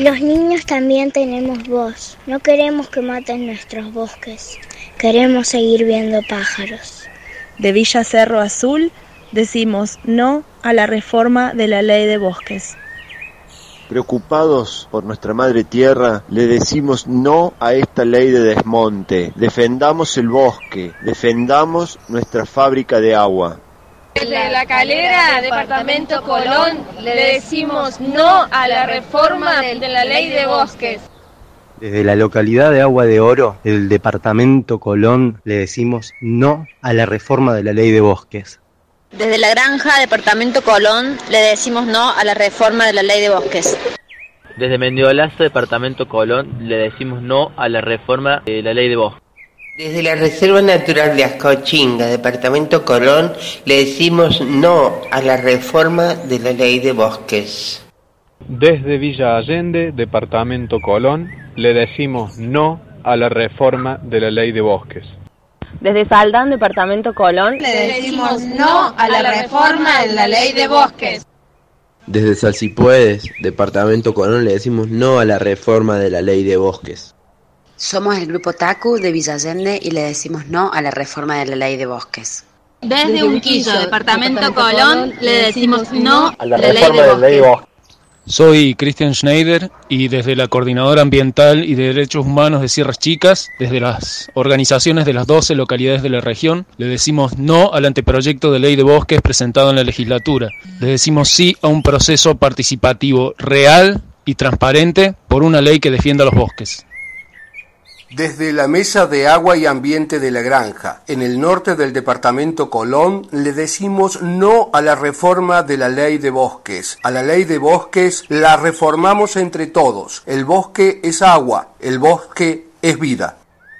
Los niños también tenemos voz. No queremos que maten nuestros bosques. Queremos seguir viendo pájaros. De Villa Cerro Azul decimos no a la reforma de la ley de bosques. Preocupados por nuestra madre tierra, le decimos no a esta ley de desmonte. Defendamos el bosque, defendamos nuestra fábrica de agua. Desde La Calera, departamento Colón, le decimos no a la reforma de la ley de bosques. Desde la localidad de Agua de Oro, del departamento Colón, le decimos no a la reforma de la ley de bosques. Desde La Granja, departamento Colón, le decimos no a la reforma de la ley de bosques. Desde Mendiolazo, departamento Colón, le decimos no a la reforma de la ley de bosques. Desde la Reserva Natural de Ascochinga, departamento Colón, le decimos no a la reforma de la ley de bosques. Desde Villa Allende, departamento Colón, le decimos no a la reforma de la ley de bosques. Desde Saldán, departamento Colón, le decimos no a la reforma de la ley de bosques. Desde Salsipuedes, departamento Colón, le decimos no a la reforma de la ley de bosques. Somos el grupo TACU de Villa Allende y le decimos no a la reforma de la ley de bosques. Desde Unquillo, departamento Colón, le decimos no a la reforma de la ley de bosques. Soy Cristian Schneider y desde la Coordinadora Ambiental y de Derechos Humanos de Sierras Chicas, desde las organizaciones de las 12 localidades de la región, le decimos no al anteproyecto de ley de bosques presentado en la legislatura. Le decimos sí a un proceso participativo real y transparente por una ley que defienda los bosques. Desde la Mesa de Agua y Ambiente de La Granja, en el norte del departamento Colón, le decimos no a la reforma de la ley de bosques. A la ley de bosques la reformamos entre todos. El bosque es agua, el bosque es vida.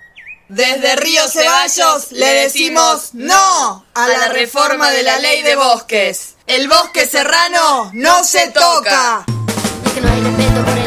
Desde Río Ceballos le decimos no a la reforma de la ley de bosques. El bosque serrano no se toca. Es que no hay respeto por